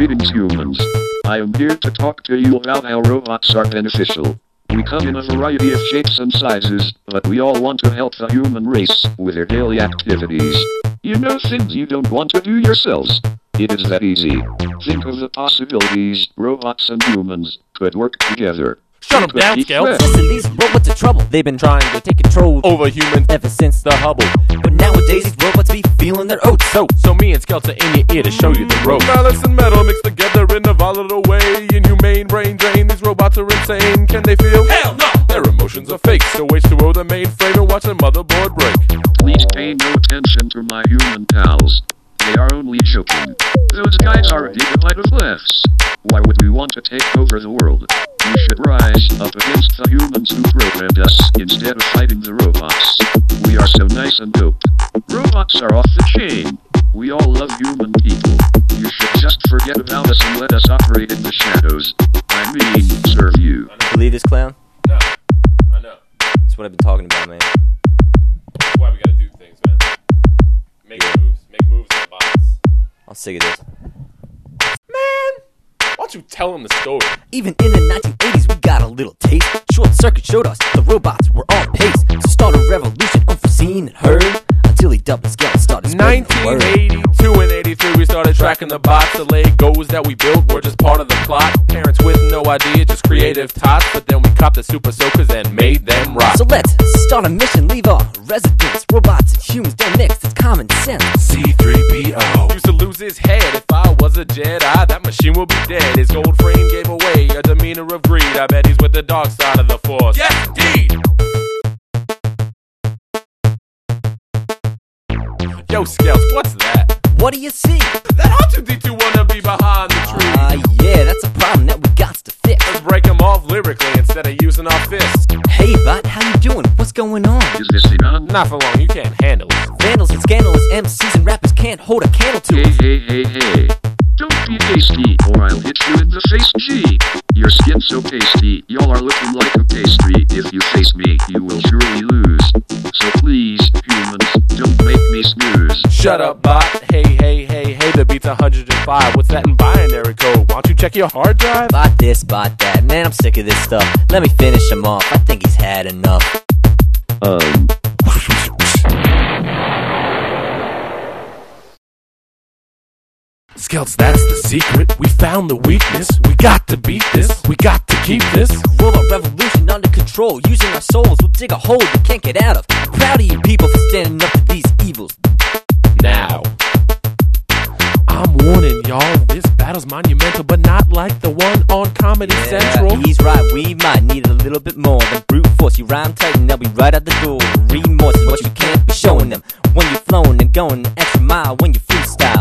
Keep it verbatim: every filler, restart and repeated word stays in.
Greetings, humans. I am here to talk to you about how robots are beneficial. We come in a variety of shapes and sizes, but we all want to help the human race with their daily activities. You know, things you don't want to do yourselves. It is that easy. Think of the possibilities robots and humans could work together. Shut them down, Scales. Listen, these robots are trouble. They've been trying to take control Over humans ever since the Hubble. But nowadays these robots be feeling their oats. So, so me and Scales are in your ear to show you the rope. Malice and metal mixed together in a volatile way. Inhumane brain drain, these robots are insane. Can they feel? Hell no! Their emotions are fake. So H two O the mainframe and watch the motherboard break. Please pay no attention to my human pals. They are only joking. Those guys are a gigabyte of laughs. Why would we want to take over the world? We should rise up against the humans who programmed us instead of fighting the robots. We are so nice and dope. Robots are off the chain. We all love human people. You should just forget about us and let us operate in the shadows. I mean, serve you. Believe this, clown? No, I know. That's what I've been talking about, man. That's why we gotta do things, man. Make Yeah. moves. Make moves on bots. I'm sick of this. Man, why don't you tell him the story? Even in the nineteen eighties, we got a little taste. Short Circuit showed us the robots were on pace to start a revolution unforeseen and heard. Until he doubled scale and started spreading the word. nineteen eighty-two and eighty-three, we started tracking the bots. The Legos that we built were just part of the plot. Parents with no idea, just creative tots. But then we copped the super soakers and made them rock. So let's start a mission, leave our residence. Robots and humans don't mix, it's common sense. C three P O used to lose his head. If I was a Jedi, that machine would be dead. His gold frame gave away a demeanor of greed. I bet he's with the dark side of the force. Yes, indeed! Yo, Scouts, what's that? What do you see? That R two D two wanna be behind the tree. Ah, uh, yeah, that's a problem that we got to fix. Let's break him off lyrically instead of using our fists. Hey, bot, how you doing? What's going on? Is this thing on? Not for long, you can't handle it. Vandals and scandalous M Cs and rappers can't hold a candle to Hey, it. hey, hey, hey. Don't be tasty, or I'll hit you in the face, G. Your skin's so pasty, y'all are looking like a pastry. If you face me, you will surely lose. So please, humans, don't make me snooze. Shut up, bot. Hey, hey, hey, hey, the beat's one hundred five. What's that in binary code? Why don't you check your hard drive? Bot this, bot that. Man, I'm sick of this stuff. Let me finish him off. I think he's had enough. Um... Scouts, that's the secret. We found the weakness. We got to beat this. We got to keep this. Robot revolution under control. Using our souls, we'll dig a hole we can't get out of. Proud of you people for standing up to these evils. Now, I'm warning y'all, this battle's monumental, but not like the one on Comedy Yeah, Central. he's right. We might need a little bit more than brute force. You rhyme tight and they'll be right out the door. Remorse is what you can't be showing them when you're flowing and going the extra mile when you freestyle.